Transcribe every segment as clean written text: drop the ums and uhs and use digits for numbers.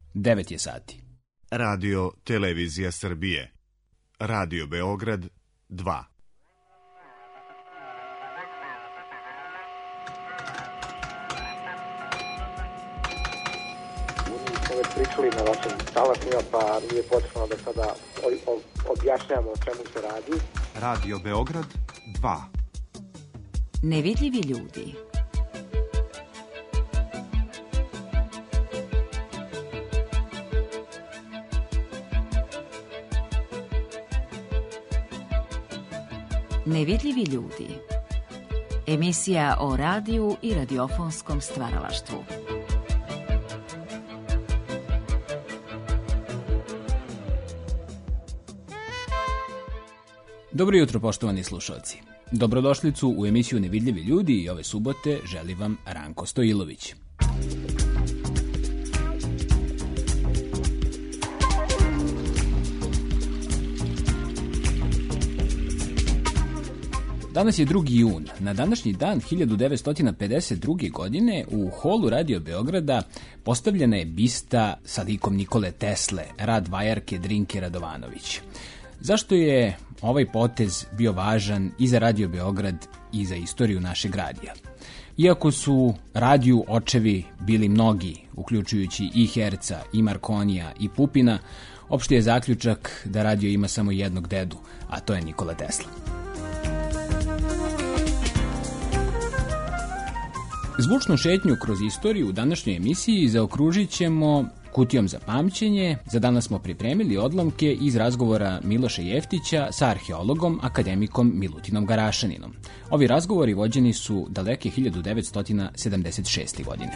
9 je sati. Radio Televizija Srbije. Radio Beograd 2. Već pričali na vašim talasima, pa nije potrebno da sada objašnjamo o čemu se radi. Radio Beograd 2. Nevidljivi ljudi. Nevidljivi ljudi. Emisija o radiju i radiofonskom stvaralaštvu. Dobro jutro, poštovani slušalci. Dobrodošlicu u emisiju Nevidljivi ljudi i ove subote želi vam Ranko Stojilović. Danas je 2. jun. Na današnji dan 1952. godine u holu Radio Beograda postavljena je bista sa likom Nikole Tesle, rad vajarke Drinke Radovanović. Zašto je ovaj potez bio važan i za Radio Beograd i za istoriju našeg radija? Iako su radiju očevi bili mnogi, uključujući i Herca, i Markonija, i Pupina, opšti je zaključak da radio ima samo jednog dedu, a to je Nikola Tesla. Zvučnu šetnju kroz istoriju u današnjoj emisiji zaokružit ćemo kutijom za pamćenje. Za danas smo pripremili odlomke iz razgovora Miloša Jeftića sa arheologom, akademikom Milutinom Garašaninom. Ovi razgovori vođeni su daleke 1976. godine.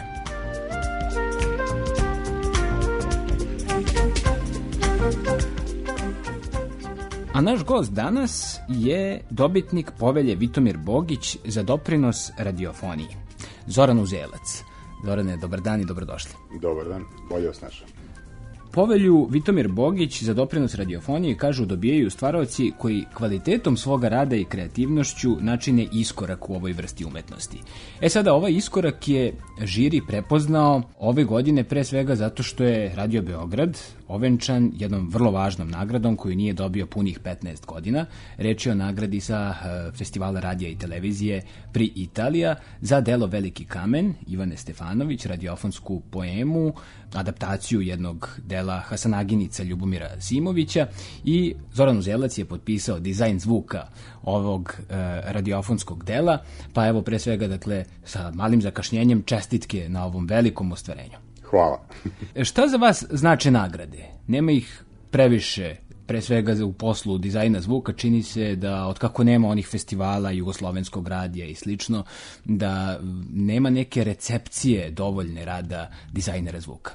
A naš gost danas je dobitnik povelje Vitomir Bogić za doprinos radiofoniji, Zoran Uzelac. Zorane, dobar dan i dobrodošli. Dobar dan, bolje vas našao. Povelju Vitomir Bogić za doprinos radiofoniji, kažu, dobijaju stvaraoci koji kvalitetom svoga rada i kreativnošću načine iskorak u ovoj vrsti umetnosti. Sada, ovaj iskorak je žiri prepoznao ove godine pre svega zato što je Radio Beograd ovenčan jednom vrlo važnom nagradom koju nije dobio punih 15 godina. Reč je o nagradi sa Festivala radija i televizije Pri Italija za delo Veliki kamen, Ivane Stefanović, radiofonsku poemu, adaptaciju jednog dela Hasanaginica Ljubomira Simovića, i Zoran Uzelac je potpisao dizajn zvuka ovog radiofonskog dela, pa evo pre svega, dakle, sa malim zakašnjenjem čestitke na ovom velikom ostvarenju. Hvala. Šta za vas znače nagrade? Nema ih previše, pre svega u poslu dizajna zvuka. Čini se da otkako nema onih festivala jugoslovenskog radija i slično, da nema neke recepcije dovoljne rada dizajnera zvuka.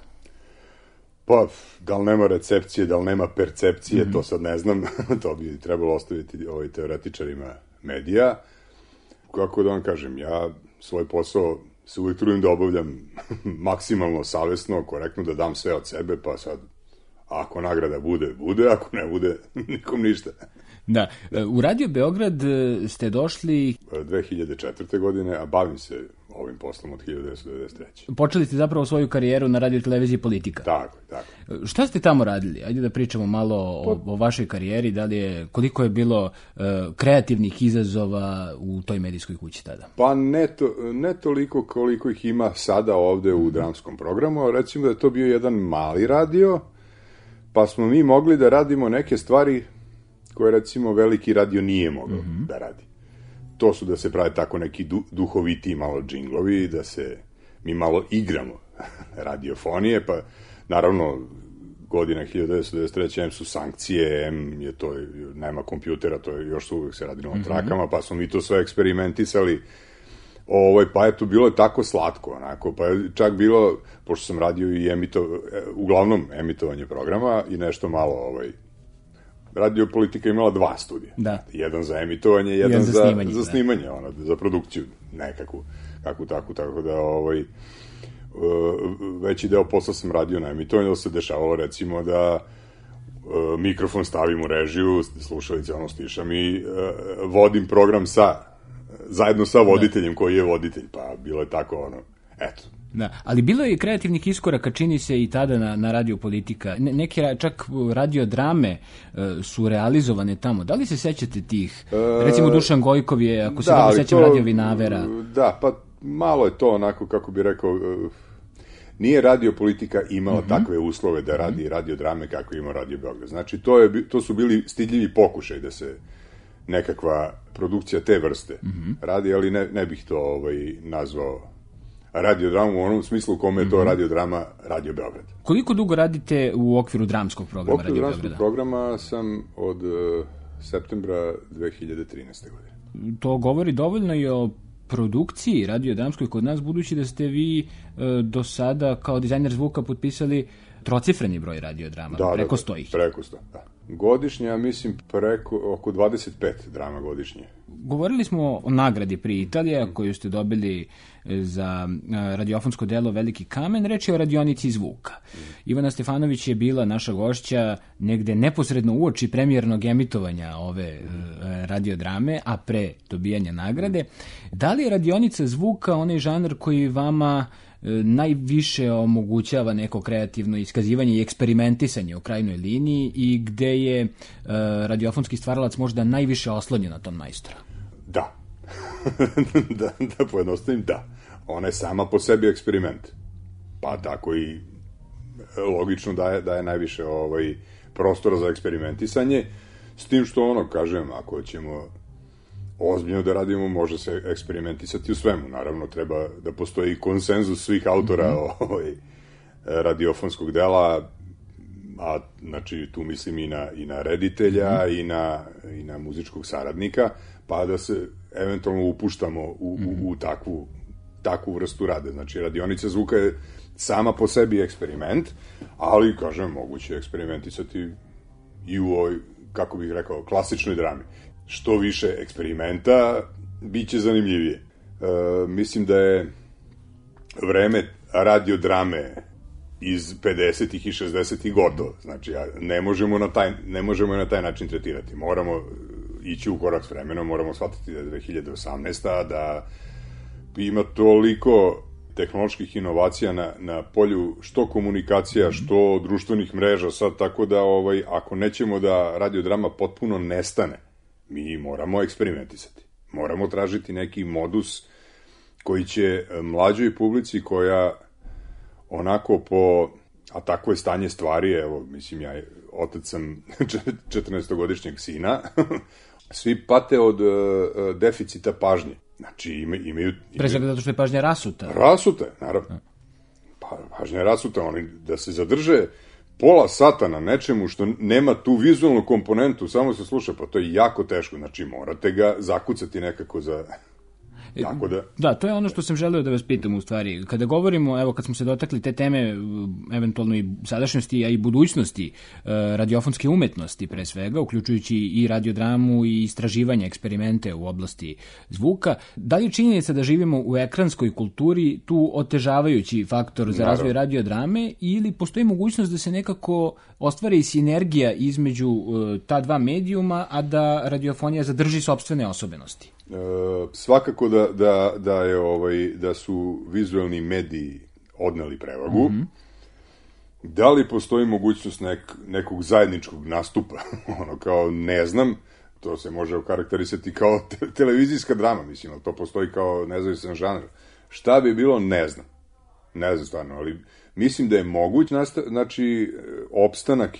Pa, da li nema recepcije, da li nema percepcije, to sad ne znam. To bi trebalo ostaviti teoretičarima medija. Kako da vam kažem, ja svoj posao se uvijek trudim da obavljam maksimalno savesno, korektno, da dam sve od sebe, pa sad, ako nagrada bude, bude, ako ne bude, nikom ništa. Da, u Radio Beograd ste došli 2004. godine, a bavim se ovim poslom od 1993. Počeli ste zapravo svoju karijeru na radio televiziji Politika. Tako. Šta ste tamo radili? Ajde da pričamo malo o vašoj karijeri, koliko je bilo kreativnih izazova u toj medijskoj kući tada? Pa ne toliko koliko ih ima sada ovde u dramskom programu. Recimo da je to bio jedan mali radio, pa smo mi mogli da radimo neke stvari koje, recimo, veliki radio nije mogao da radi. To su da se prave tako neki duhovitiji malo džinglovi, da se mi malo igramo radiofonije, pa naravno godina 1993. M su sankcije, M je to, nema kompjutera, to je još uvijek se radilo na trakama, pa smo mi to sve eksperimentisali. Pa eto, bilo je tako slatko, onako, pa je čak bilo, pošto sam radio i uglavnom emitovanje programa i nešto malo, Radio Politika imala 2 studija. Da. Jedan za emitovanje, jedan za snimanje, za produkciju nekakvu, tako da veći deo posla sam radio na emitovanju, da se dešavalo, recimo, da mikrofon stavim u režiju, slušalice stišam i vodim program zajedno sa voditeljem koji je voditelj, pa bilo je tako, eto, Da, ali bilo je i kreativnih iskoraka, čini se i tada na Radio Politika. Neke čak radiodrame su realizovane tamo. Da li se sećate tih? Recimo Dušan Gojkov je, ako se dobro sećam, Radio Vinavera. Da, pa malo je to onako, kako bi rekao, nije Radio Politika imala takve uslove da radi radiodrame kako ima Radio Beograd. Znači, to su bili stidljivi pokušaj da se nekakva produkcija te vrste radi, ali ne bih to nazvao radiodramu u onom smislu u kome je to radiodrama Radio Beograd. Koliko dugo radite u okviru dramskog programa Radio Beograda? U okviru dramskog programa sam od septembra 2013. godine. To govori dovoljno i o produkciji radiodramskoj kod nas, budući da ste vi do sada kao dizajner zvuka potpisali trocifreni broj radiodrama, preko 100 ih. Preko 100, da. Godišnje, mislim, oko 25 drama godišnje. Govorili smo o nagradi pri Italija koju ste dobili za radiofonsko delo Veliki kamen. Reč je o radionici zvuka. Ivana Stefanović je bila naša gošća negde neposredno uoči premijernog emitovanja ove radiodrame, a pre dobijanja nagrade. Da li je radionica zvuka onaj žanr koji vama najviše omogućava neko kreativno iskazivanje i eksperimentisanje u krajnjoj liniji i gde je radiofonski stvaralac možda najviše oslonjen na ton majstora? Da. da pojednostavim, da. Ona je sama po sebi eksperiment. Pa tako i logično daje najviše prostora za eksperimentisanje, s tim što kažem, ako ćemo ozbiljno da radimo, može se eksperimentisati u svemu. Naravno, treba da postoji konsenzus svih autora radiofonskog dela, a znači tu mislim i na reditelja i na muzičkog saradnika, pa da se eventualno upuštamo u takvu vrstu rade. Znači, radionica zvuka je sama po sebi eksperiment, ali, kažem, moguće eksperimentisati i u ovoj, kako bih rekao, klasičnoj drami. Što više eksperimenta, bit će zanimljivije. Mislim da je vreme radiodrame iz 50-ih i 60-ih gotovo. Znači, ne možemo na taj način tretirati. Moramo ići u korak s vremenom, moramo shvatiti da je 2018. Da ima toliko tehnoloških inovacija na polju što komunikacija, što društvenih mreža sad, tako da ako nećemo da radiodrama potpuno nestane, mi moramo eksperimentisati. Moramo tražiti neki modus koji će mlađoj publici koja onako a takvo je stanje stvari, evo, mislim, ja otac sam 14-godišnjeg sina, svi pate od deficita pažnje. Znači, imaju... Pre svega zato što je pažnja rasuta. Rasuta, naravno. Pažnja je rasuta, oni da se zadrže pola sata na nečemu što nema tu vizualnu komponentu, samo se sluša, pa to je jako teško. Znači, morate ga zakucati nekako za... Da, to je ono što sam želeo da vas pitam u stvari. Kada govorimo, evo kad smo se dotakli te teme, eventualno i sadašnjosti, a i budućnosti radiofonske umetnosti pre svega, uključujući i radiodramu i istraživanje, eksperimente u oblasti zvuka, da li je činjenica da živimo u ekranskoj kulturi tu otežavajući faktor za razvoj radiodrame ili postoji mogućnost da se nekako ostvari i sinergija između ta dva medijuma, a da radiofonija zadrži sopstvene osobenosti? Svakako da su vizualni mediji odneli prevagu. Da li postoji mogućnost nekog zajedničkog nastupa? Kao ne znam, to se može okarakterisati kao televizijska drama, mislim, ali to postoji kao nezavisan žanr. Šta bi bilo, ne znam. Ne znam stvarno, ali mislim da je moguć opstanak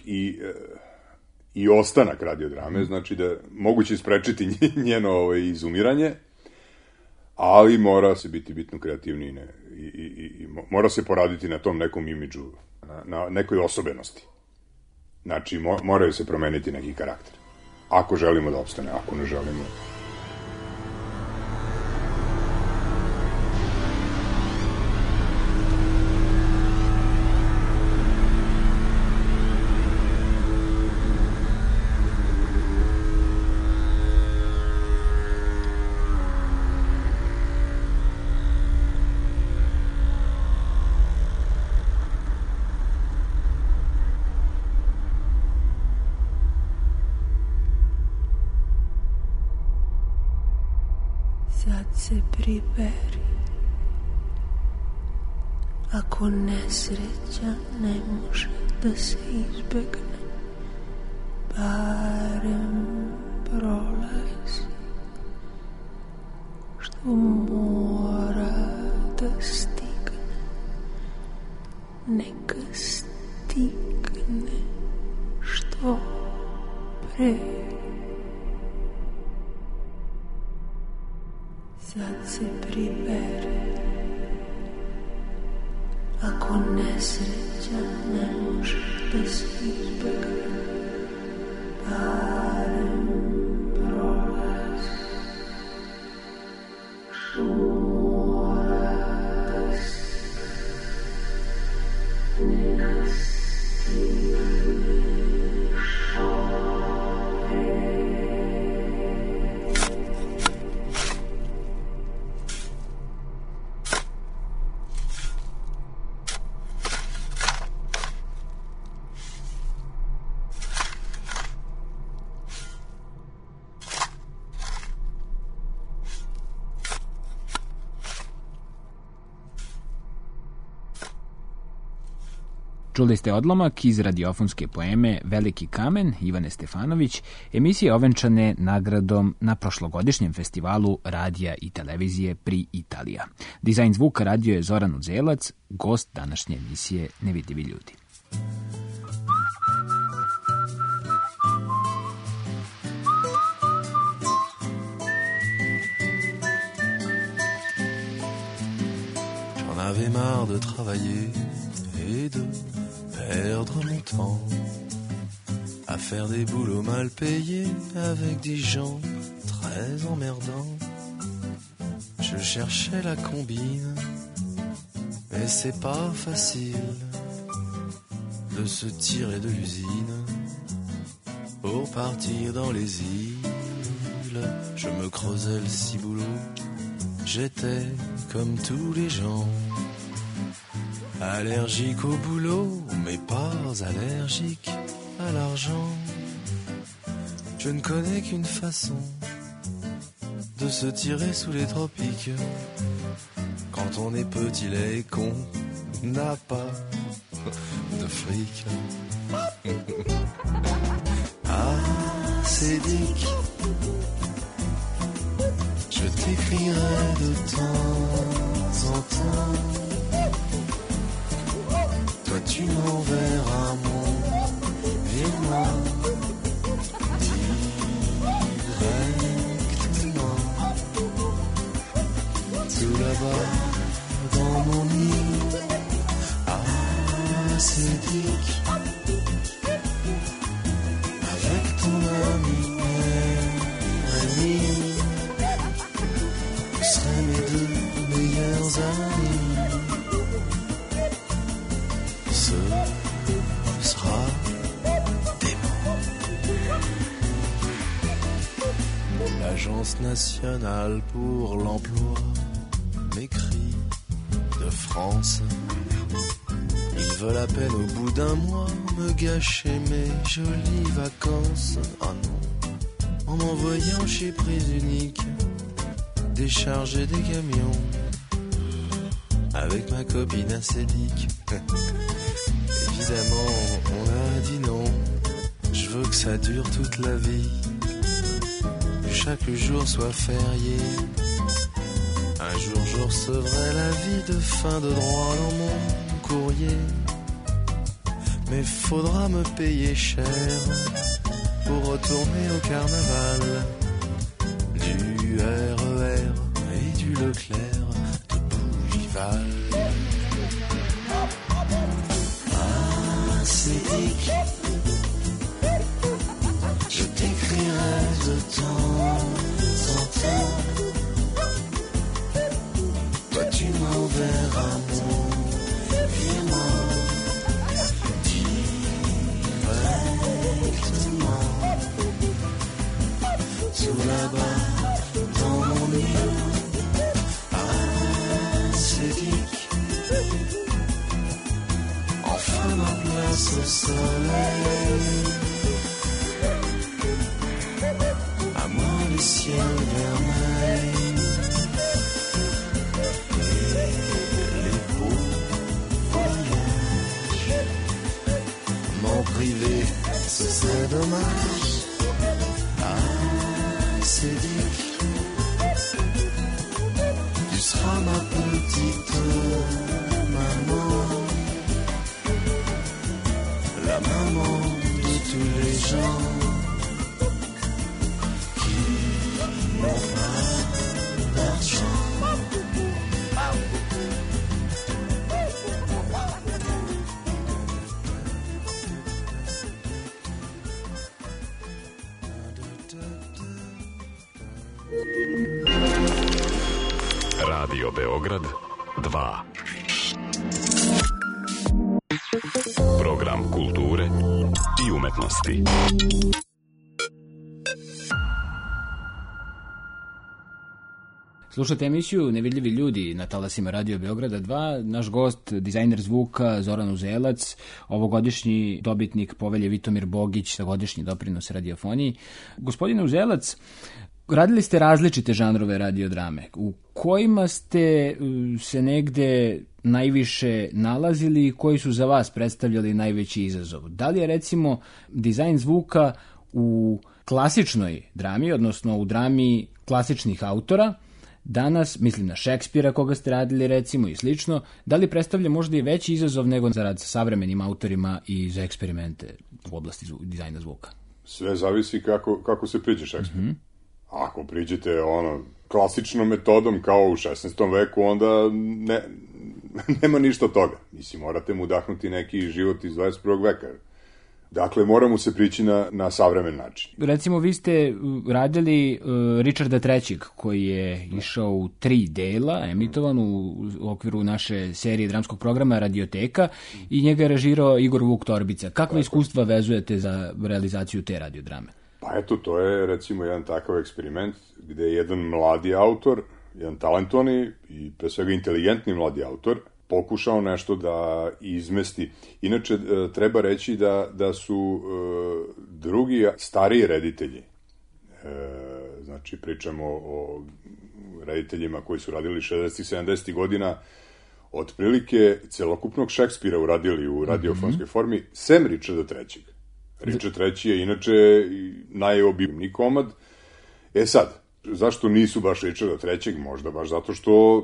i ostanak radiodrame, znači da moguće isprečiti njeno izumiranje, ali mora se biti bitno kreativniji i mora se poraditi na tom nekom imidžu, na nekoj osobenosti. Znači, moraju se promeniti neki karakter. Ako želimo da opstane, ako ne želimo... Sad se priberi, Ako nesreća ne može da se izbegne, barem prolazi, što mora da stigne, neka stigne što pre. Sad se pribere, ako nesreća ne može da se izbegne, barem prolazi, što mora da stigne što pre. Čuli ste odlomak iz radiofonske poeme Veliki kamen Ivane Stefanović, emisije ovenčane nagradom na prošlogodišnjem festivalu radija i televizije Pri Italija. Dizajn zvuka radio je Zoran Uzelac, gost današnje emisije Nevidljivi ljudi. J'en avais marre de travailler et de perdre mon temps à faire des boulots mal payés avec des gens très emmerdants. Je cherchais la combine, mais c'est pas facile de se tirer de l'usine pour partir dans les îles. Je me creusais le ciboulot, j'étais comme tous les gens, allergique au boulot, mais pas allergique à l'argent. Je ne connais qu'une façon de se tirer sous les tropiques. Quand on est petit, laid et con, n'a pas de fric. Ah, c'est Dick, je t'écrirai de temps en temps. Toi tu m'enverras mon virement directement. Tout là-bas dans mon île. Ah, c'est Dick, avec ton ami Rémi, vous serez mes deux meilleurs amis. Ce sera dément. L'Agence nationale pour l'emploi m'écrit de France. Ils veulent à peine au bout d'un mois me gâcher mes jolies vacances. Ah non, en m'envoyant chez Prise Unique décharger des camions avec ma copine acédique. Évidemment, on a dit non. Je veux que ça dure toute la vie, que chaque jour soit férié. Un jour je recevrai l'avis de fin de droit dans mon courrier. Mais faudra me payer cher pour retourner au carnaval. Du RER et du Leclerc de Bougival. Ah, c'est Dick, je t'écrirai de temps en temps. Toi tu m'enverras mon virement directement. Tout là-bas dans mon île. Ah, c'est Dick, enfin ma place au soleil. À moi le ciel vermeil et les beaux privé, c'est dommage. Ah, c'est dit, tu seras ma petite maman, la maman de tous les gens qui n'ont pas d'argent. Radio Beograd 2. Program kulture i umetnosti. Slušate emisiju Nevidljivi ljudi na talasima Radio Beograda 2. Naš gost, dizajner zvuka Zoran Uzelac, ovogodišnji dobitnik povelje Vitomir Bogić za godišnji doprinos radiofoniji. Gospodine Uzelac, radili ste različite žanrove radiodrame. U kojima ste se negde najviše nalazili i koji su za vas predstavljali najveći izazov? Da li je recimo dizajn zvuka u klasičnoj drami, odnosno u drami klasičnih autora, danas, mislim na Šekspira koga ste radili recimo i slično, da li predstavlja možda i veći izazov nego za rad sa savremenim autorima i za eksperimente u oblasti dizajna zvuka? Sve zavisi kako se priđe Šekspiru. Ako priđete klasičnom metodom kao u 16. veku, onda nema ništa od toga. Mislim, morate mu udahnuti neki život iz 21. veka. Dakle, moramo se prići na savremen način. Recimo, vi ste radili Richarda III. Koji je išao u 3 dela, emitovan u okviru naše serije dramskog programa Radioteka i njega je režirao Igor Vuk Torbica. Kakve iskustva vezujete za realizaciju te radiodrame? Pa eto, to je recimo jedan takav eksperiment gde je jedan mladi autor, jedan talentovani i pre svega inteligentni mladi autor, pokušao nešto da izmesti. Inače, treba reći da su drugi stariji reditelji, znači pričamo o rediteljima koji su radili 60. 70. godina, otprilike celokupnog Šekspira uradili u radiofonskoj formi, sem Richarda III. Richard III. Je inače najobimniji komad. Sad, zašto nisu baš Richarda III? Možda baš zato što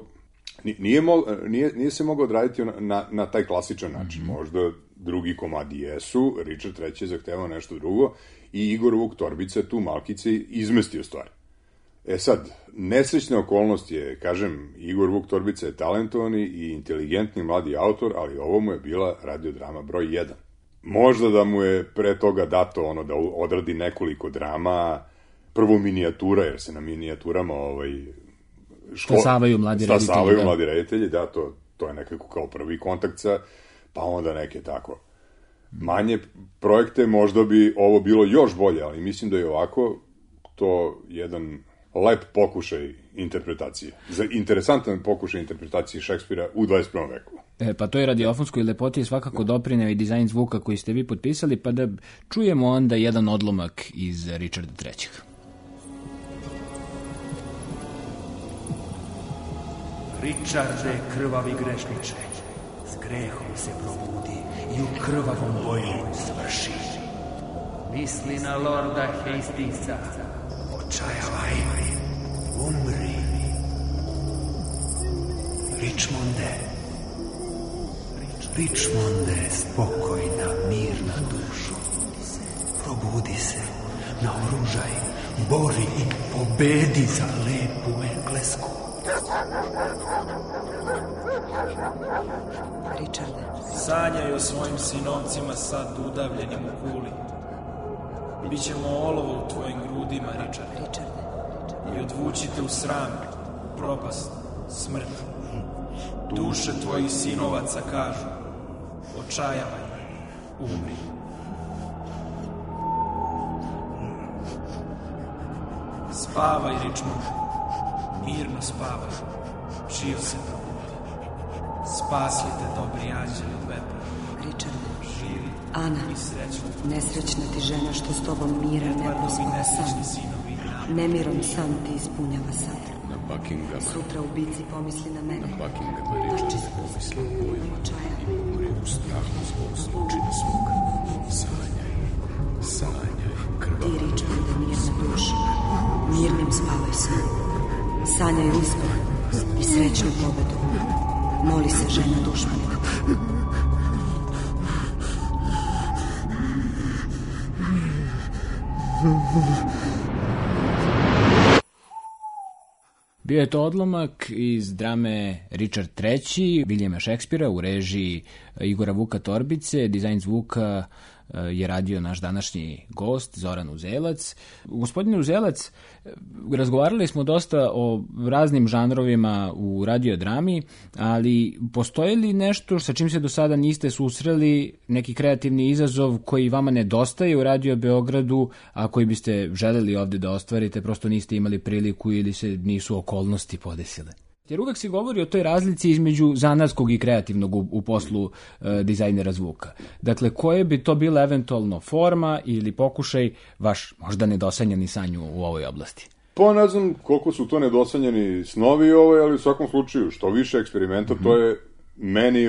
nije se mogao odraditi na taj klasičan način. Možda drugi komadi jesu, Richard III. Je zahtevao nešto drugo i Igor Vuk Torbica tu malkice izmestio stvari. Sad, nesrećna okolnost je, kažem, Igor Vuk Torbica je talentovani i inteligentni mladi autor, ali ovo mu je bila radiodrama broj 1. Možda da mu je pre toga dato da odradi nekoliko drama, prvo minijatura, jer se na minijaturama stasavaju mladi reditelji, da, to je nekako kao prvi kontakt sa, pa onda neke tako manje projekte, možda bi ovo bilo još bolje, ali mislim da je ovako to jedan lep pokušaj interpretacije. Interesantan pokušaj interpretacije Šekspira u 21. veku. Pa to je radiofonskoj lepoti je svakako doprineo i dizajn zvuka koji ste vi potpisali, pa da čujemo onda jedan odlomak iz Richarda III. Richarde, krvavi grešniče, s grehom se probudi i u krvavom boju svrši. Misli na lorda Hastingsa, očajavaj, umri. Richmonde, spokojna, mirna dušo, probudi se, naoružaj, bori i pobedi za lepu Englesku. Richarde. Sanjaj o svojim sinovcima sad udavljenim u kuli. Bićemo olovo u tvojim grudima, Richarde. I odvučite u sram, propast, smrt. Duše tvojih sinovaca kažu, očajavaj, umri. Spavaj, Richmond, mirno spavaj, živ se probudi. Spasite dobri anđeli od vetra. Richarde, živi Ana, i srećni. nesrećna ti žena što s tobom mira ne prospava san. Nemirom san ti ispunjava sad. Sutra u bici pomisli na mene. Tači se pomisli u očaja. U strahu zbog zločina svoga. snu. Sanjaj uspeh i srećnu pobedu. Moli se žena dušmanima. Bio je to odlomak iz drame Richard III. Viljama Šekspira u režiji Igora Vuka Torbice. Dizajn zvuka je radio naš današnji gost, Zoran Uzelac. Gospodine Uzelac, razgovarali smo dosta o raznim žanrovima u radiodrami, ali postoji li nešto sa čim se do sada niste susreli, neki kreativni izazov koji vama nedostaje u Radio Beogradu, a koji biste želeli ovde da ostvarite, prosto niste imali priliku ili se nisu okolnosti podesile? Jer uvek se govori o toj razlici između zanatskog i kreativnog u poslu dizajnera zvuka. Dakle, koje bi to bila eventualno forma ili pokušaj vaš možda nedosanjani sanju u ovoj oblasti? Pa ne znam koliko su to nedosanjani snovi, ali u svakom slučaju što više eksperimenta, to je meni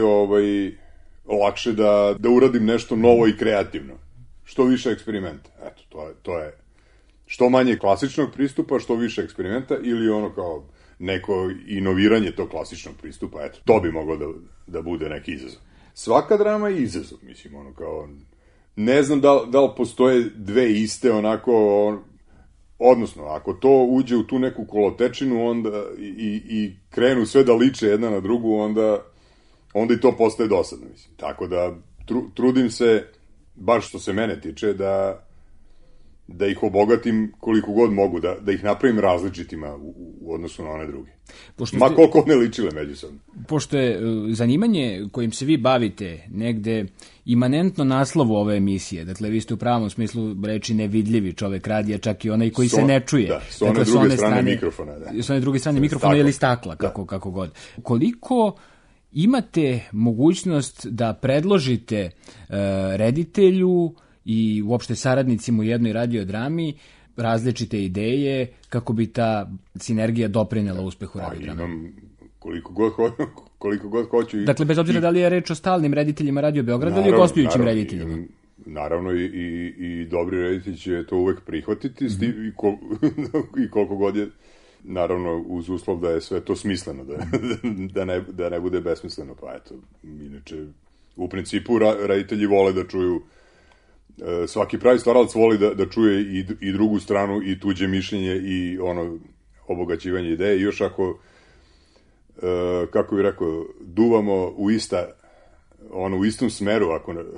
lakše da uradim nešto novo i kreativno. Što više eksperimenta. Eto, to je što manje klasičnog pristupa, što više eksperimenta ili ono kao neko inoviranje tog klasičnog pristupa, eto, to bi moglo da bude neki izazov. Svaka drama je izazov, mislim, ono kao, ne znam da li postoje dve iste onako, odnosno, ako to uđe u tu neku kolotečinu onda i krenu sve da liče jedna na drugu, onda i to postaje dosadno, mislim. Tako da, trudim se, baš što se mene tiče, da ih obogatim koliko god mogu, da ih napravim različitima u odnosu na one druge. Ma koliko ne ličile međusobno. Pošto je zanimanje kojim se vi bavite negde imanentno naslovu ove emisije, dakle vi ste u pravom smislu reči nevidljivi čovek radija, čak i onaj koji se ne čuje. Da, s one druge strane mikrofona. Da. S one druge strane mikrofona ili stakla, kako god. Koliko imate mogućnost da predložite reditelju i uopšte saradnicima u jednoj radiodrami različite ideje kako bi ta sinergija doprinela uspehu radiodrame? Imam koliko god hoću. Dakle, bez obzira da li je reč o stalnim rediteljima Radio Beograda ili gostujućim rediteljima? Naravno, i dobri reditelj će to uvek prihvatiti i koliko god je, naravno, uz uslov da je sve to smisleno, da ne bude besmisleno. Pa eto, inače, u principu reditelji vole da čuju, svaki pravi stvaralac voli da čuje i drugu stranu i tuđe mišljenje i ono obogaćivanje ideje. I još ako, kako bih rekao, duvamo u istom smeru,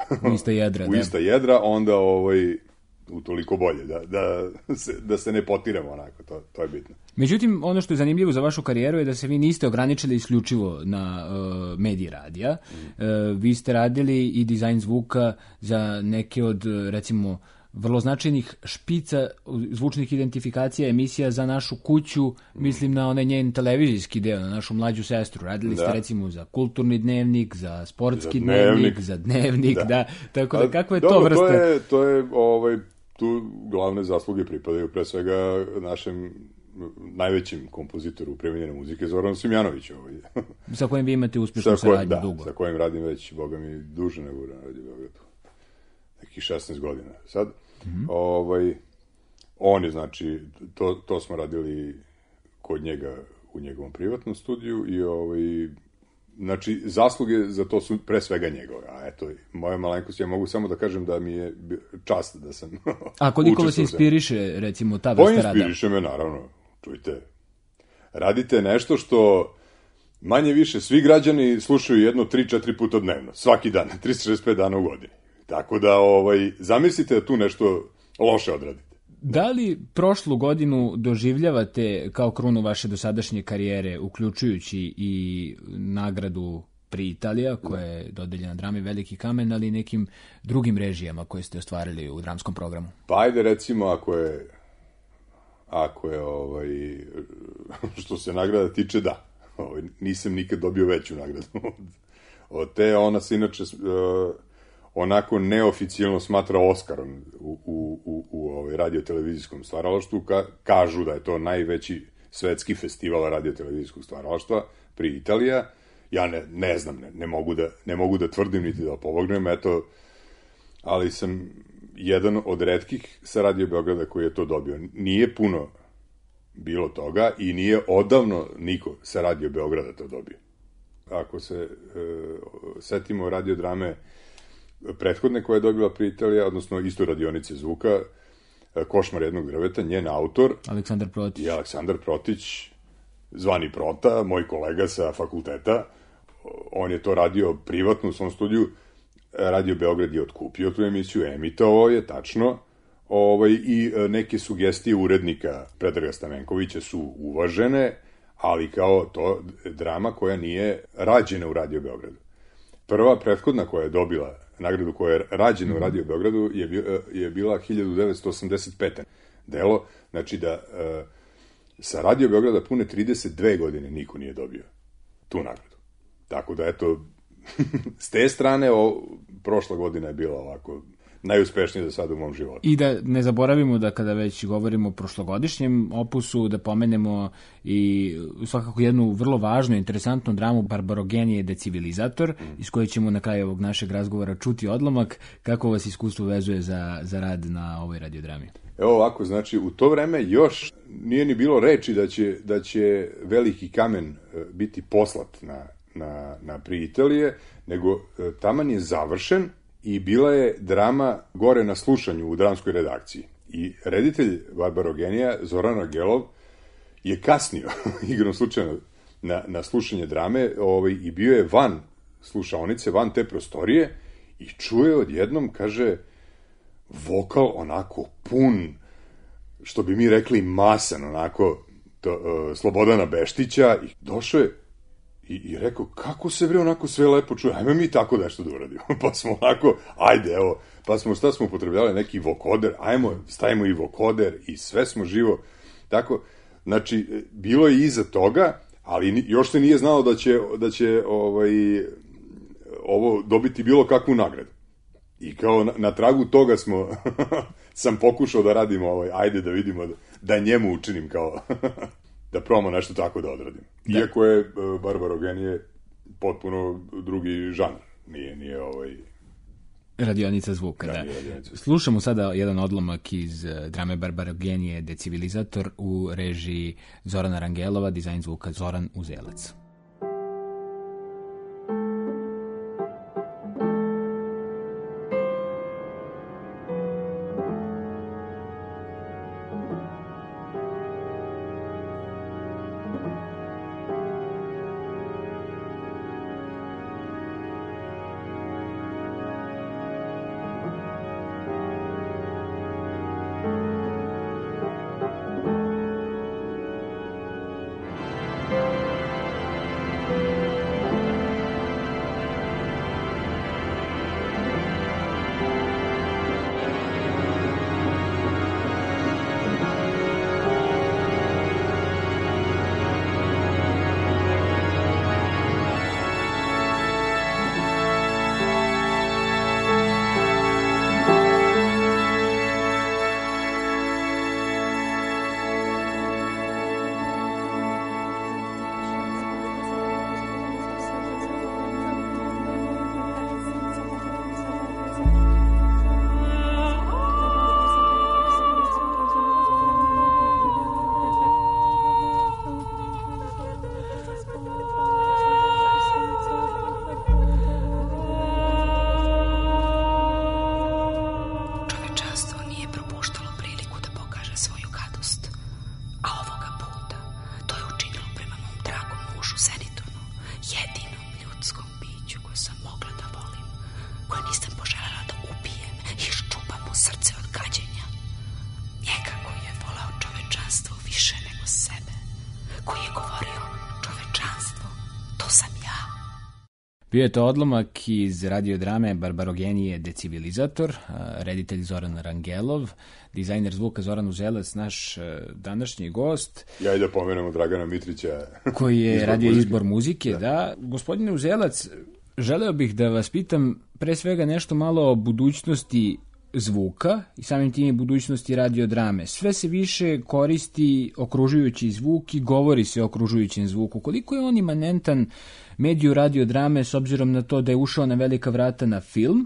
u ista jedra, onda utoliko bolje, da se ne potiramo onako, to je bitno. Međutim, ono što je zanimljivo za vašu karijeru je da se vi niste ograničili isključivo na mediji radija. Vi ste radili i dizajn zvuka za neke od, recimo, vrlo značajnih špica zvučnih identifikacija emisija za našu kuću, mislim na onaj njen televizijski deo, na našu mlađu sestru. Radili ste recimo za kulturni dnevnik, za sportski dnevnik, za dnevnik, da. Tako da, kakva je to vrsta? To je, tu glavne zasluge pripadaju pre svega našem najvećim kompozitoru premenjene muzike, Zoranu Simjanoviću. Sa kojim vi imate uspješnu saradnju dugo. Sa kojim radim već, boga mi, duže nego na Radio Beogradu. Nekih 16 godina. Sad, on je, znači, to smo radili kod njega u njegovom privatnom studiju i znači, zasluge za to su pre svega njegove. A eto, moja malenkost, ja mogu samo da kažem da mi je čast da sam A koliko vas inspiriše, recimo, ta vrsta rada? Inspiriše me, naravno. Čujte, radite nešto što manje više svi građani slušaju jedno 3-4 puta dnevno. Svaki dan, 365 dana u godini. Tako da, zamislite da tu nešto loše odradite. Da li prošlu godinu doživljavate kao krunu vaše dosadašnje karijere, uključujući i nagradu Pri Italija, koja je dodeljena drami Veliki kamen, ali i nekim drugim režijama koje ste ostvarili u dramskom programu? Pa ajde, recimo, ako je što se nagrada tiče, da. Nisam nikad dobio veću nagradu od te. Ona se inače onako neoficijalno smatra Oskarom u radiotelevizijskom stvaralaštvu. Kažu da je to najveći svetski festival radiotelevizijskog stvaralaštva, Pri Italija. Ja ne znam, ne mogu da tvrdim niti da pomognem, eto, ali sam jedan od retkih sa Radio Beograda koji je to dobio. Nije puno bilo toga i nije odavno niko sa Radio Beograda to dobio. Ako se setimo radiodrame prethodne koje je dobila Pritalija, odnosno isto radionice zvuka, Košmar jednog drveta, njen autor Aleksandar Protić, zvani Prota, moj kolega sa fakulteta, on je to radio privatno u svom studiju, Radio Beograd je otkupio tu emisiju, emitovao je, tačno, i neke sugestije urednika Predraga Stamenkovića su uvažene, ali kao to drama koja nije rađena u Radio Beogradu. Prva prethodna koja je dobila nagradu koja je rađena u Radio Beogradu je bila 1985. delo, znači da sa Radio Beograda pune 32 godine niko nije dobio tu nagradu. Tako da, eto, s te strane, prošla godina je bila ovako najuspešnije za sada u mom životu. I da ne zaboravimo da kada već govorimo o prošlogodišnjem opusu, da pomenemo i svakako jednu vrlo važnu i interesantnu dramu Barbarogenije decivilizator, iz koje ćemo na kraju ovog našeg razgovora čuti odlomak. Kako vas iskustvo vezuje za rad na ovoj radiodrami? Evo ovako, znači, u to vreme još nije ni bilo reči da će veliki kamen biti poslat na Pritalije, nego taman je završen i bila je drama gore na slušanju u dramskoj redakciji. I reditelj Barbarogenija, Zoran Rangelov, je kasnio, igrom slučajno, na slušanje drame i bio je van slušaonice, van te prostorije i čuje odjednom, kaže, vokal onako pun, što bi mi rekli masan, onako, Slobodana Beštića, i došao je i rekao, kako se bre onako sve lepo čuje, ajme mi tako nešto da uradimo. Pa smo onako, ajde, evo, pa smo, šta smo upotrebljali, neki vokoder, ajmo, stavimo i vokoder i sve smo živo. Tako, znači, bilo je iza toga, ali još se nije znalo da će ovo dobiti bilo kakvu nagradu. I kao na tragu toga sam pokušao da radimo ajde da vidimo, da njemu učinim kao... da probamo nešto tako da odradimo. Iako je Barbarogenije potpuno drugi žanr. Nije radionica zvuka, da. Slušamo sada jedan odlomak iz drame Barbarogenije decivilizator u režiji Zorana Rangelova, dizajn zvuka Zoran Uzelac. Bio je to odlomak iz radiodrame Barbarogenije decivilizator, reditelj Zoran Rangelov, dizajner zvuka Zoran Uzelac, naš današnji gost. Ja i da pomenemo Dragana Mitrića. Koji je radio izbor muzike, da. Gospodine Uzelac, želeo bih da vas pitam pre svega nešto malo o budućnosti zvuka i samim tim budućnosti radiodrame. Sve se više koristi okružujući zvuk i govori se o okružujućem zvuku. Koliko je on imanentan mediju radiodrame s obzirom na to da je ušao na velika vrata na film,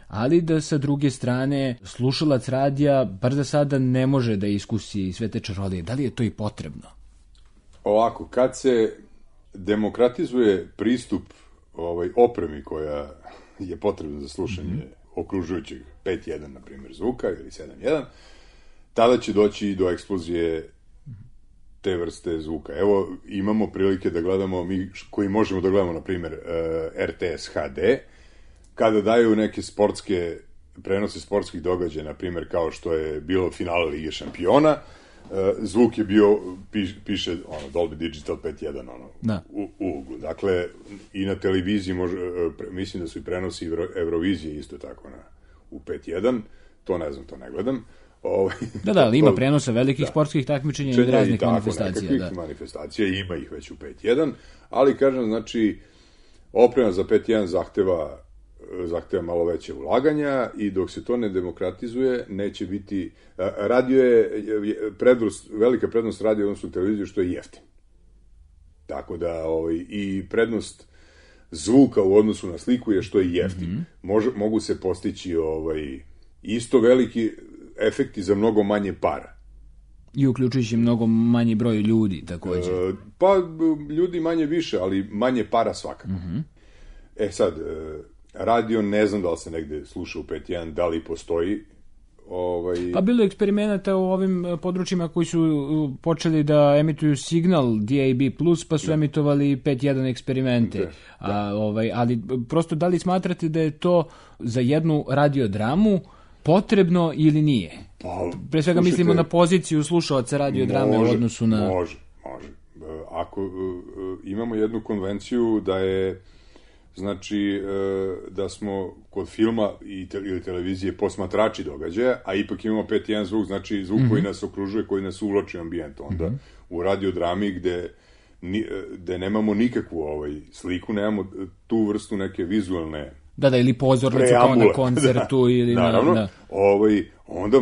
ali da sa druge strane slušalac radija, bar za sada, ne može da iskusi sve te čarolije. Da li je to i potrebno? Ovako, kad se demokratizuje pristup opremi koja je potrebna za slušanje okružujućeg 5.1, na primjer, zvuka ili 7.1, tada će doći do eksplozije te vrste zvuka. Evo, imamo prilike da gledamo, mi koji možemo da gledamo, na primjer, RTS HD, kada daju neke prenose sportskih događaja, na primjer, kao što je bilo finale Lige šampiona, zvuk je bio, piše Dolby Digital 5.1 u uglu. Dakle, i na televiziji, mislim da su i prenosi Eurovizije isto tako u 5.1, to ne znam, to ne gledam. Da, ali ima prenosa velikih sportskih takmičenja i raznih manifestacija. Nekakvih manifestacija, ima ih već u 5.1, ali kažem, znači, oprema za 5.1 zahteva malo veće ulaganja i dok se to ne demokratizuje, neće biti... Radio je velika prednost radio odnosno televiziju što je jeftin. Tako da i prednost zvuka u odnosu na sliku je što je jeftin. Mogu se postići isto veliki efekti za mnogo manje para. I uključujući mnogo manji broj ljudi također. Pa ljudi manje više, ali manje para svakako. Sad, radio ne znam da li se negde sluša u 5.1, da li postoji. Pa bilo je eksperimenata u ovim područjima koji su počeli da emituju signal DAB+, pa su emitovali 5.1 eksperimente. Ali prosto da li smatrate da je to za jednu radiodramu potrebno ili nije? Pre svega mislimo na poziciju slušalaca radiodrame u odnosu na... Može. Ako imamo jednu konvenciju da je, znači, da smo kod filma ili televizije posmatrači događaja, a ipak imamo 5.1 zvuk, znači zvuk koji nas okružuje, koji nas uvlači u ambijent. Onda u radiodrami gde nemamo nikakvu sliku, nemamo tu vrstu neke vizualne ili pozornicu kao na koncertu ili naravno, onda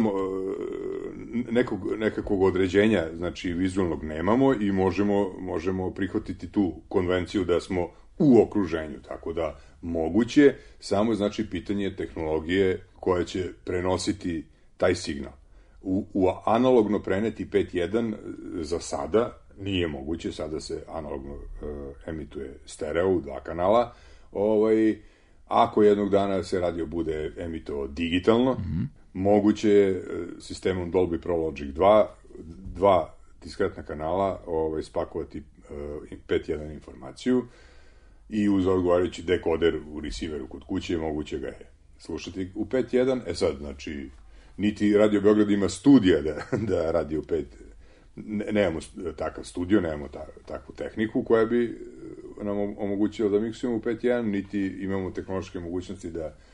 nekakvog određenja, znači vizualnog nemamo i možemo prihvatiti tu konvenciju da smo u okruženju, tako da moguće, samo znači pitanje tehnologije koja će prenositi taj signal. U analogno preneti 5.1 za sada nije moguće, sada se analogno emituje stereo u 2 kanala, ako jednog dana se radio bude emitovao digitalno, moguće je sistemom Dolby Pro Logic 2 diskretna kanala spakovati 5.1 informaciju i uz odgovarajući dekoder u receiveru kod kuće moguće ga je slušati u 5.1. Sad, znači, niti Radio Beograd ima studija da radi u 5. Nemamo takav studio, nemamo takvu tehniku koja bi nam omogućila da miksujemo u 5.1, niti imamo tehnološke mogućnosti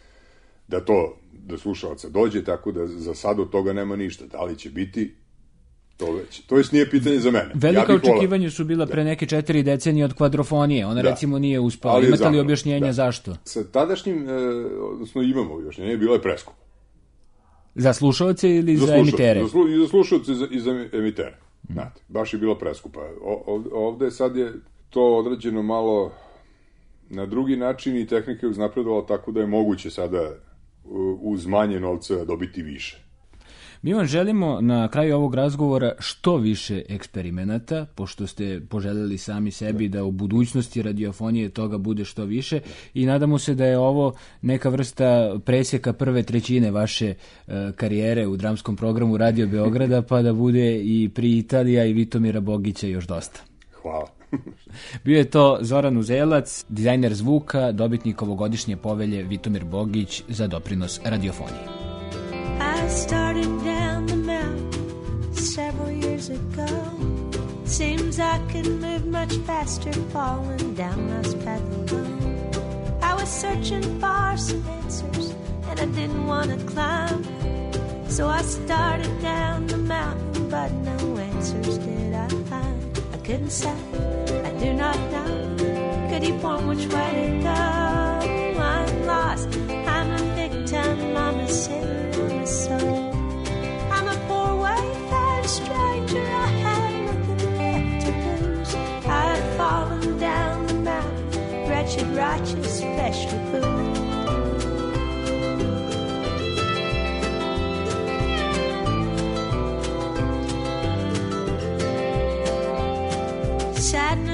da slušalaca dođe, tako da za sad od toga nema ništa. Da li će biti, to već nije pitanje za mene. Velika očekivanja su bila pre neke 4 decenije od kvadrofonije. Ona recimo nije uspala. Imate li objašnjenja zašto? Sa tadašnjim, odnosno imamo objašnjenje, bilo je preskupo. Za slušalce ili za emitere? I za slušalce i za emitere. Znate, baš je bilo preskupa. Ovde sad je to određeno malo na drugi način i tehnika je uznapredovala tako da je moguće sada uz manje novca dobiti više. Mi vam želimo na kraju ovog razgovora što više eksperimenata, pošto ste poželjeli sami sebi da u budućnosti radiofonije toga bude što više i nadamo se da je ovo neka vrsta presjeka prve trećine vaše karijere u dramskom programu Radio Beograda, pa da bude i pri Italija i Vitomira Bogića još dosta. Hvala. Bio je to Zoran Uzelac, dizajner zvuka, dobitnik ovogodišnje povelje Vitomir Bogić za doprinos radiofoniji. I started down the mountain several years ago. Seems I could move much faster falling down this path alone. I was searching for some answers and I didn't want to climb. So I started down the mountain but no answers did I find. I couldn't say, I do not know. Could you point which way to go? I'm lost, I'm a victim, I'm a sinner. Soul. I'm a poor wayfaring stranger, I had nothing left to lose. I had fallen down the mountain, wretched, righteous, special fool.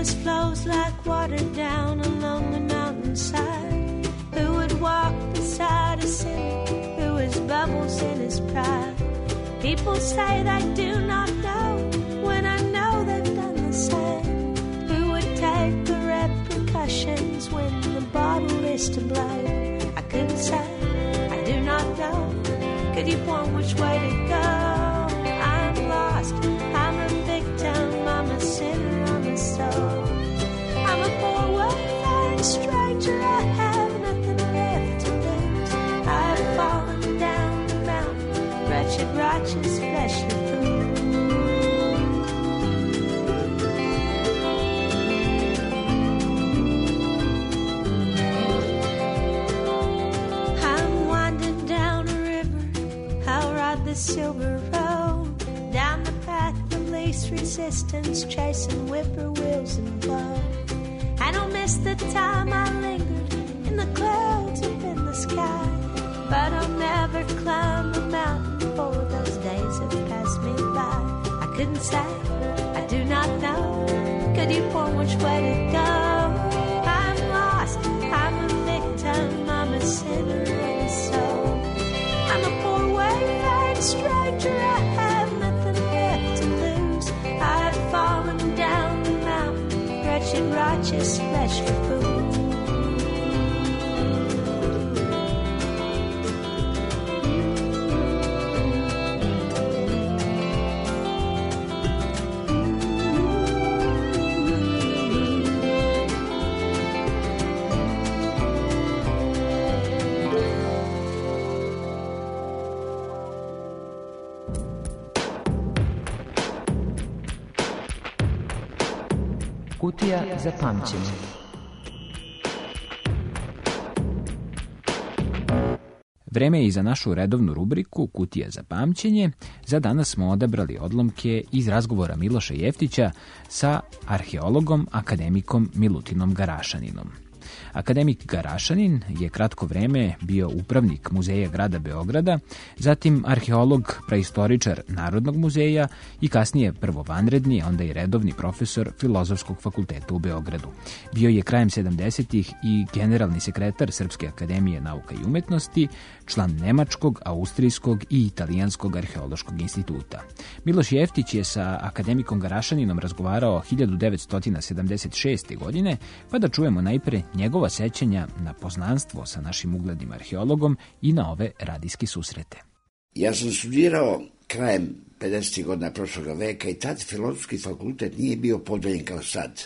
always flows like water down along the mountainside? Who would walk beside a sinner who has bubbles in his pride? People say they do not know when I know they've done the same. Who would take the repercussions when the bottle is to blame? I couldn't say, I do not know. Could you point which way to go? I'm lost, I'm a victim, I'm a sinner, I'm a soul. I'm a poor wayfaring stranger, I have nothing left to lose. I've fallen down the mountain, wretched, righteous, fleshly fool. I'm winding down a river, I'll ride the silver road, down the path of least resistance, chasing whippoorwills and blow. I don't miss the time I lingered in the clouds up in the sky, but I'll never climb a mountain, for those days have passed me by. I couldn't say, I do not know. Could you point which way to go? I'm lost, I'm a victim, I'm a sinner, I'm a soul. I'm a poor wayfaring stranger, I have nothing left to lose. I've fallen down the mountain, wretched, righteous, fleshly fool. Kutija za pamćenje. Vreme je i za našu redovnu rubriku Kutija za pamćenje. Za danas smo odabrali odlomke iz razgovora Miloša Jeftića sa arheologom, akademikom Milutinom Garašaninom. Akademik Garašanin je kratko vreme bio upravnik Muzeja grada Beograda, zatim arheolog, praistoričar Narodnog muzeja i kasnije prvo vanredni, a onda i redovni profesor Filozofskog fakulteta u Beogradu. Bio je krajem 70-ih i generalni sekretar Srpske akademije nauka i umetnosti, član Nemačkog, Austrijskog i Italijanskog arheološkog instituta. Miloš Jeftić je sa akademikom Garašaninom razgovarao 1976. godine, pa da čujemo najpre njegova sećanja na poznanstvo sa našim uglednim arheologom i na ove radijske susrete. Ja sam studirao krajem 50. godina prošlog veka i tad Filozofski fakultet nije bio podeljen kao sad.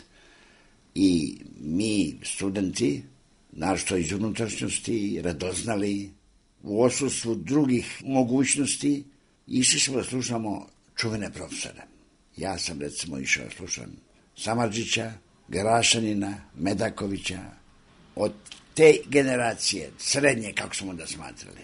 I mi, studenti, našto iz unutrašnjosti, radoznali, u odsustvu drugih mogućnosti, išli smo da slušamo čuvene profesore. Ja sam recimo išao slušam Samardžića, Garašanina, Medakovića, od te generacije, srednje, kako smo onda smatrali.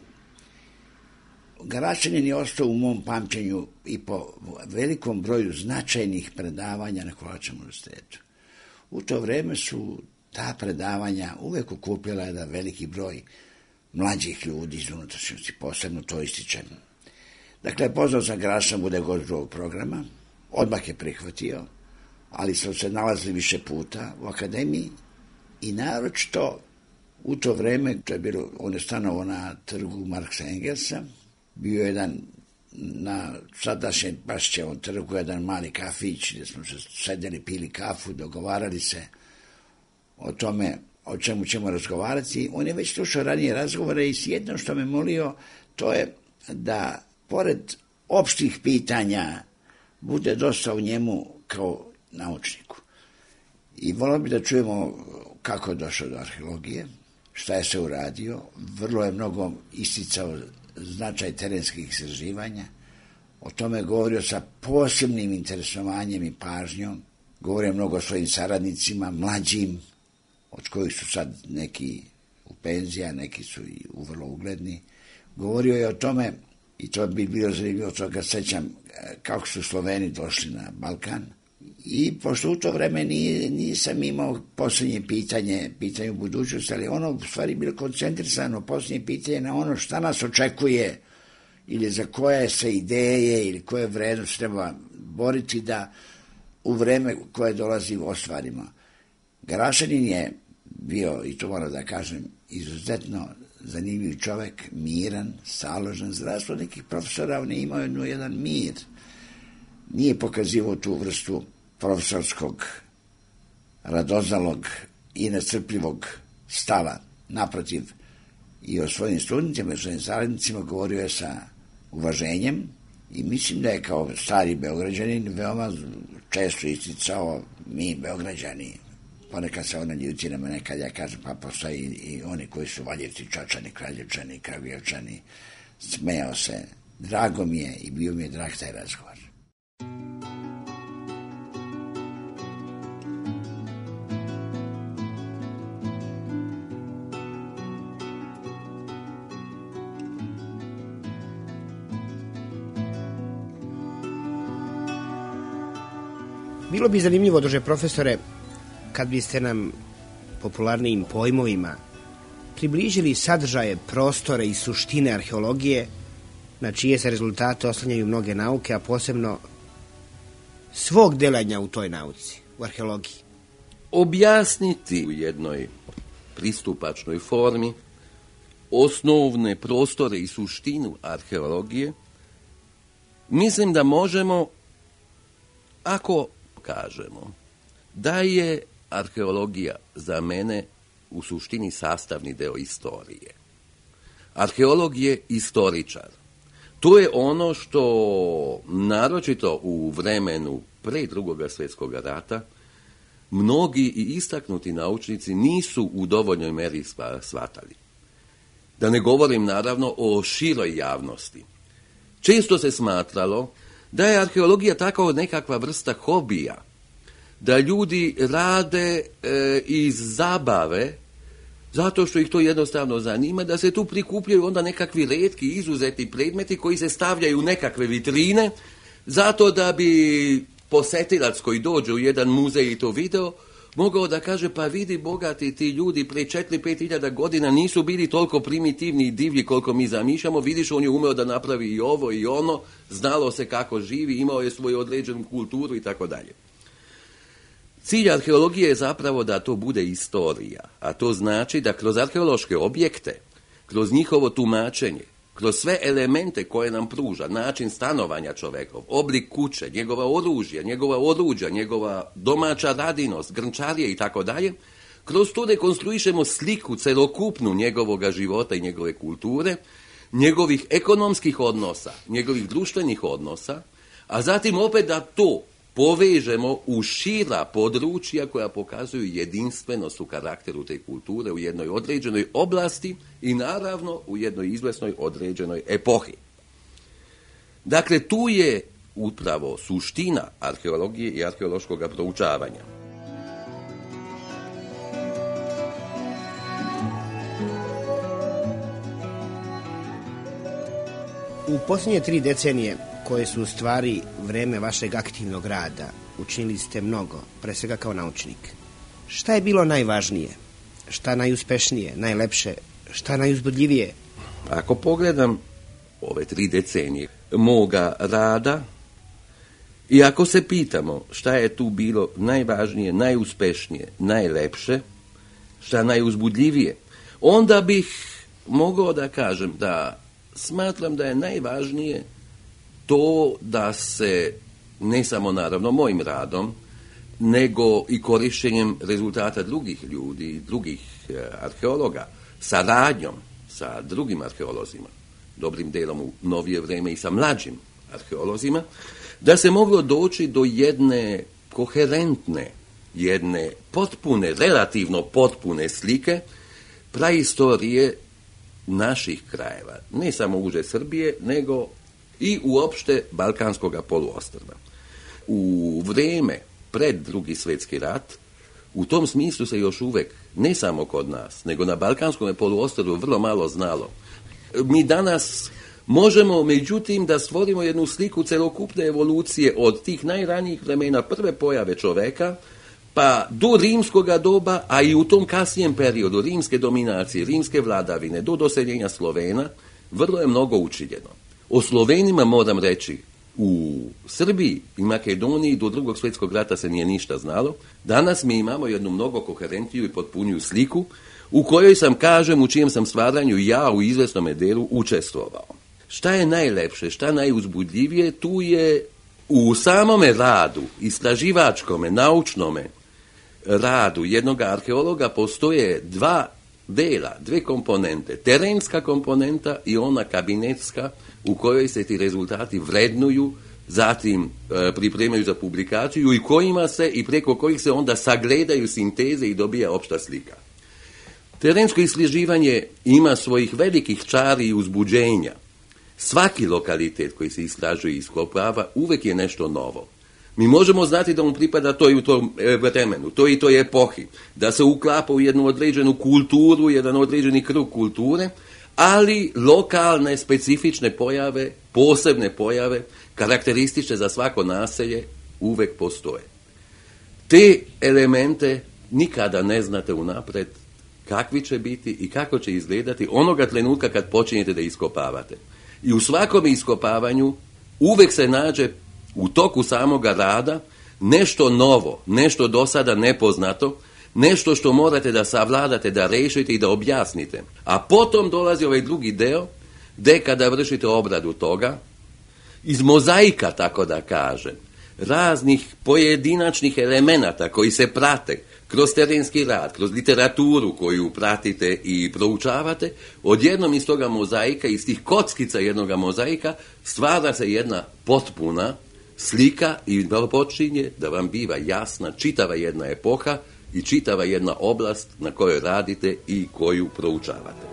Garašanin je ostao u mom pamćenju i po velikom broju značajnih predavanja na Kovačevom univerzitetu. U to vreme su ta predavanja uvek okupila jedan veliki broj mlađih ljudi iz unutrašnjosti, posebno to ističem. Dakle, pozvao sam Garašan bude gost drugog programa, odmah je prihvatio, ali smo se nalazili više puta u akademiji i naročito u to vreme, to je bilo, on je stanovao na trgu Marksa Engelsa, bio jedan na sadašnjem Pašćevom trgu, jedan mali kafić gdje smo se sedeli, pili kafu, dogovarali se o tome o čemu ćemo razgovarati. On je već slušao ranije razgovore i jedno što me molio, to je da pored opštih pitanja bude dosta u njemu kao naučniku. I volio bi da čujemo kako je došao do arheologije, šta je se uradio, vrlo je mnogo isticao značaj terenskih istraživanja, o tome govorio sa posebnim interesovanjem i pažnjom, govorio mnogo o svojim saradnicima, mlađim, od kojih su sad neki u penzija, neki su i vrlo ugledni. Govorio je o tome, i to bi bilo zanimljivo, to ga sećam, kako su Sloveni došli na Balkan. I pošto u to vreme nisam imao posljednje pitanje u budućnosti, ali ono u stvari bilo koncentrisano, posljednje pitanje na ono šta nas očekuje ili za koje se ideje ili koje vrednosti treba boriti da u vreme koje dolazi ostvarimo. Garašanin je bio, i to moram da kažem, izuzetno zanimljiv čovek, miran, staložen, za razliku nekih profesora, on je imao jedan mir. Nije pokazivao tu vrstu profesorskog, radozalog i nestrpljivog stava. Naprotiv, i o svojim studentima, i o svojim saradnicima govorio je sa uvaženjem i mislim da je kao stari Beograđanin veoma često isticao mi Beograđani. Ponekad se ona ljuti na mene kad ja kažem pa postoji i oni koji su Valjevci, Čačani, Kraljevčani, Kragujevčani. Smejao se. Drago mi je i bio mi je drag taj razgovor. Bilo bi zanimljivo, druže profesore, kad biste nam popularnijim pojmovima približili sadržaje, prostore i suštine arheologije, na čije se rezultate oslanjaju mnoge nauke, a posebno svog delanja u toj nauci, u arheologiji. Objasniti u jednoj pristupačnoj formi osnovne prostore i suštinu arheologije, mislim da možemo, ako kažemo da je arheologija za mene u suštini sastavni deo istorije. Arheolog je istoričar. To je ono što naročito u vremenu pre Drugoga svjetskog rata mnogi i istaknuti naučnici nisu u dovoljnoj meri shvatali. Da ne govorim naravno o široj javnosti. Često se smatralo da je arheologija tako nekakva vrsta hobija, da ljudi rade iz zabave, zato što ih to jednostavno zanima, da se tu prikupljaju onda nekakvi retki, izuzeti predmeti koji se stavljaju u nekakve vitrine, zato da bi posetilac koji dođe u jedan muzej i to video, mogao da kaže, pa vidi bogati ti ljudi pre 4-5 hiljada godina nisu bili toliko primitivni i divlji koliko mi zamišljamo, vidiš on je umeo da napravi i ovo i ono, znalo se kako živi, imao je svoju određenu kulturu i tako dalje. Cilj arheologije je zapravo da to bude istorija, a to znači da kroz arheološke objekte, kroz njihovo tumačenje, kroz sve elemente koje nam pruža, način stanovanja čovekov, oblik kuće, njegova oružja, njegova domaća radinost, grnčarije i tako dalje, kroz to dekonstruišemo sliku celokupnu njegovoga života i njegove kulture, njegovih ekonomskih odnosa, njegovih društvenih odnosa, a zatim opet da to povežemo u šira područja koja pokazuju jedinstvenost u karakteru te kulture u jednoj određenoj oblasti i naravno u jednoj izvesnoj određenoj epohi. Dakle, tu je upravo suština arheologije i arheološkog proučavanja. U posljednje 3 decenije, koje su u stvari vreme vašeg aktivnog rada, učinili ste mnogo, pre svega kao naučnik. Šta je bilo najvažnije? Šta najuspešnije, najlepše? Šta najuzbudljivije? Ako pogledam ove 3 decenije moga rada i ako se pitamo šta je tu bilo najvažnije, najuspešnije, najlepše, šta najuzbudljivije, onda bih mogao da kažem da smatram da je najvažnije to da se, ne samo naravno mojim radom, nego i korištenjem rezultata drugih ljudi, drugih arheologa, saradnjom sa drugim arheolozima, dobrim delom u novije vreme i sa mlađim arheolozima, da se moglo doći do jedne koherentne, jedne potpune, relativno potpune slike praistorije naših krajeva, ne samo uže Srbije, nego i uopšte Balkanskog poluostrva. U vreme pred Drugi svjetski rat, u tom smislu se još uvek, ne samo kod nas, nego na Balkanskom poluostrvu vrlo malo znalo. Mi danas možemo, međutim, da stvorimo jednu sliku celokupne evolucije od tih najranijih vremena prve pojave čoveka, pa do rimskoga doba, a i u tom kasnijem periodu rimske dominacije, rimske vladavine, do doseljenja Slovena, vrlo je mnogo učinjeno. O Slovenima moram reći u Srbiji i Makedoniji do Drugog svjetskog rata se nije ništa znalo. Danas mi imamo jednu mnogo koherentniju i potpuniju sliku u kojoj sam, kažem, u čijem sam stvaranju ja u izvesnom delu učestvovao. Šta je najlepše, šta najuzbudljivije, tu je u samome radu, istraživačkome, naučnome radu jednog arheologa postoje dva dela, dve komponente. Terenska komponenta i ona kabinetska u kojoj se ti rezultati vrednuju, zatim pripremaju za publikaciju i kojima se i preko kojih se onda sagledaju sinteze i dobija opšta slika. Terensko istraživanje ima svojih velikih čari i uzbuđenja. Svaki lokalitet koji se istražuje i iskopava uvek je nešto novo. Mi možemo znati da on pripada toj u tom vremenu, toj i toj epohi, da se uklapa u jednu određenu kulturu, jedan određeni krug kulture, ali lokalne, specifične pojave, posebne pojave, karakteristične za svako naselje, uvek postoje. Te elemente nikada ne znate unapred kakvi će biti i kako će izgledati onoga trenutka kad počinjete da iskopavate. I u svakom iskopavanju uvek se nađe u toku samoga rada nešto novo, nešto do sada nepoznato, nešto što morate da savladate, da rešite i da objasnite. A potom dolazi ovaj drugi deo, gde kada vršite obradu toga, iz mozaika, tako da kažem, raznih pojedinačnih elemenata koji se prate kroz terenski rad, kroz literaturu koju pratite i proučavate, odjednom iz toga mozaika, iz tih kockica jednoga mozaika, stvara se jedna potpuna slika i počinje da vam biva jasna čitava jedna epoha i čitava jedna oblast na kojoj radite i koju proučavate.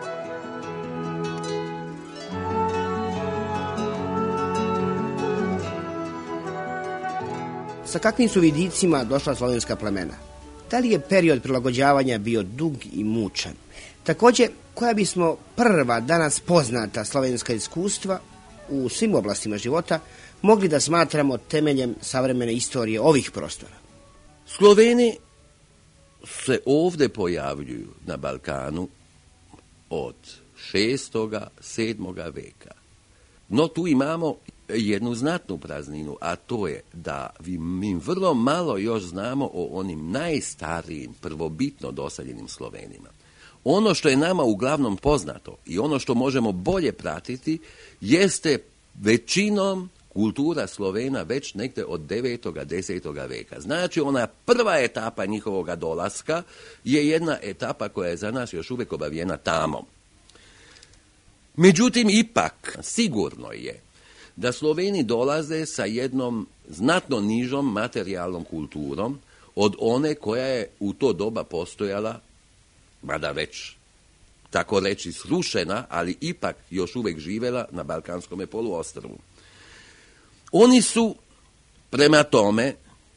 Sa kakvim su vidicima došla slovenska plemena? Da li je period prilagođavanja bio dug i mučan? Također, koja bismo prva danas poznata slovenska iskustva u svim oblastima života mogli da smatramo temeljem savremene istorije ovih prostora? Sloveni se ovde pojavljuju na Balkanu od 6. 7. veka. No tu imamo jednu znatnu prazninu, a to je da mi vrlo malo još znamo o onim najstarijim, prvobitno doseljenim Slovenima. Ono što je nama uglavnom poznato i ono što možemo bolje pratiti jeste većinom kultura Slovena već negde od 9. 10. veka. Znači, ona prva etapa njihovoga dolaska je jedna etapa koja je za nas još uvek obavijena tamo. Međutim, ipak, sigurno je da Sloveni dolaze sa jednom znatno nižom materijalnom kulturom od one koja je u to doba postojala, mada već tako reći srušena, ali ipak još uvek živela na Balkanskom poluostrvu. Oni su prema tome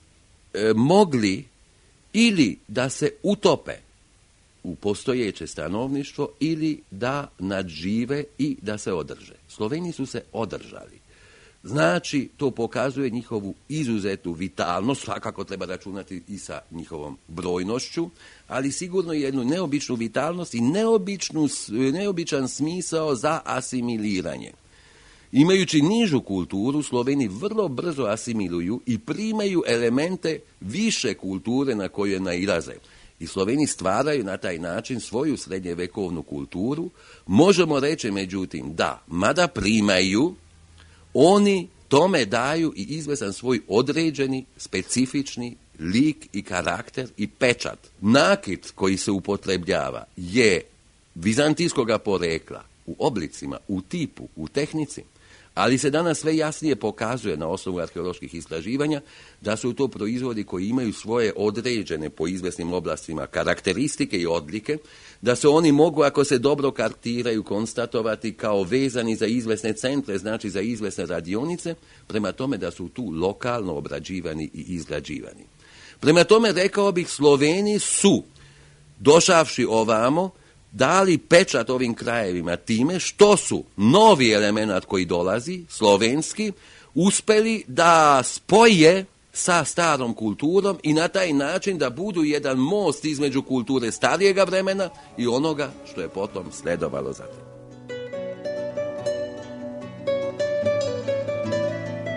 mogli ili da se utope u postojeće stanovništvo ili da nadžive i da se održe. Sloveni su se održali. Znači, to pokazuje njihovu izuzetnu vitalnost, svakako treba računati i sa njihovom brojnošću, ali sigurno jednu neobičnu vitalnost i neobičan smisao za asimiliranje. Imajući nižu kulturu, Sloveni vrlo brzo asimiluju i primaju elemente više kulture na koje nailaze. I Sloveni stvaraju na taj način svoju srednjevekovnu kulturu. Možemo reći, međutim, da, mada primaju, oni tome daju i izvesan svoj određeni, specifični lik i karakter i pečat. Nakit koji se upotrebljava je vizantijskoga porekla u oblicima, u tipu, u tehnici, ali se danas sve jasnije pokazuje na osnovu arheoloških istraživanja da su to proizvodi koji imaju svoje određene po izvesnim oblastima karakteristike i odlike, da se oni mogu, ako se dobro kartiraju, konstatovati kao vezani za izvesne centre, znači za izvesne radionice, prema tome da su tu lokalno obrađivani i izgrađivani. Prema tome, rekao bih, Sloveni su, došavši ovamo, dali pečat ovim krajevima time što su novi element koji dolazi, slovenski, uspeli da spoje sa starom kulturom i na taj način da budu jedan most između kulture starijega vremena i onoga što je potom sledovalo za tim.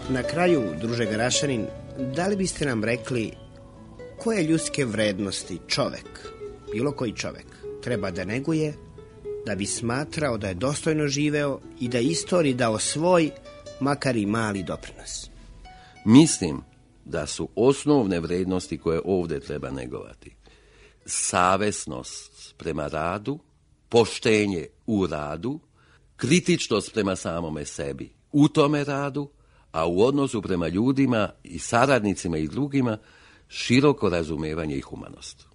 Na kraju, druže Garašanin, da li biste nam rekli koje ljudske vrednosti čovek, bilo koji čovek, treba da neguje da bi smatrao da je dostojno živeo i da istoriji dao svoj, makar i mali doprinos? Mislim da su osnovne vrednosti koje ovdje treba negovati savesnost prema radu, poštenje u radu, kritičnost prema samome sebi u tome radu, a u odnosu prema ljudima i saradnicima i drugima široko razumevanje i humanost.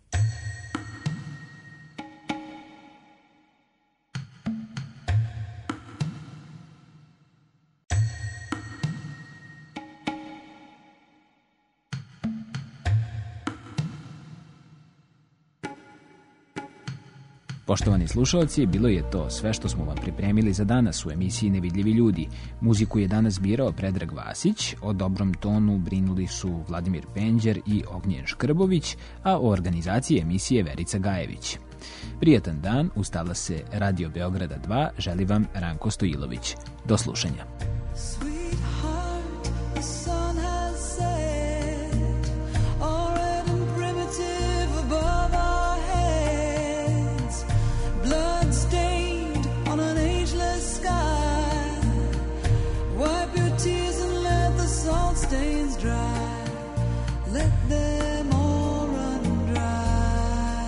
Poštovani slušalci, bilo je to sve što smo vam pripremili za danas u emisiji Nevidljivi ljudi. Muziku je danas birao Predrag Vasić, o dobrom tonu brinuli su Vladimir Penđer i Ognjen Škrbović, a o organizaciji emisije Verica Gajević. Prijatan dan, ustala se Radio Beograda 2, želi vam Ranko Stojilović. Do slušanja. Stains dry, let them all run dry.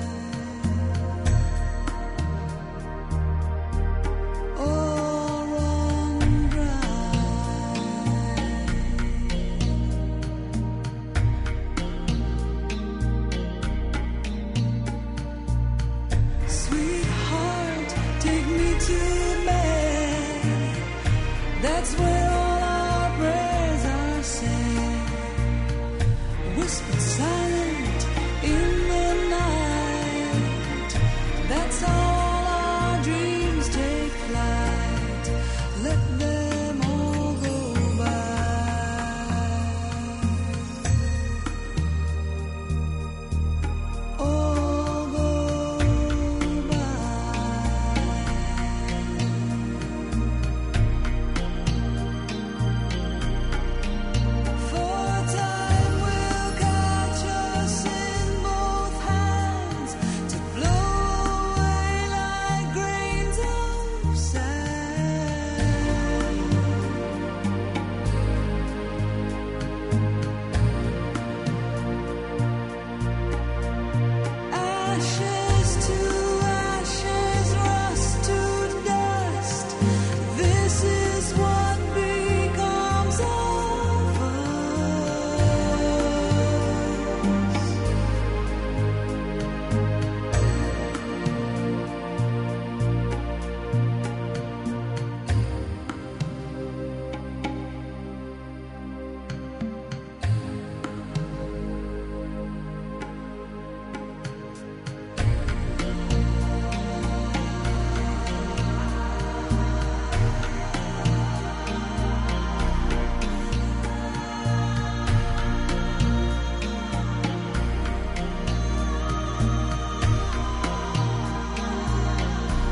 All run dry. Sweetheart, take me to bed. That's where all our prayers are said, whispered silent in the night. That's all our dreams take flight. Let them all go by. All go by. For time will catch us in both hands to blow away like grains of sand. Ashes to ashes, rust to dust. This is what becomes of us.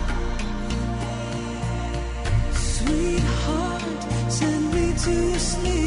Sweetheart, send me to sleep.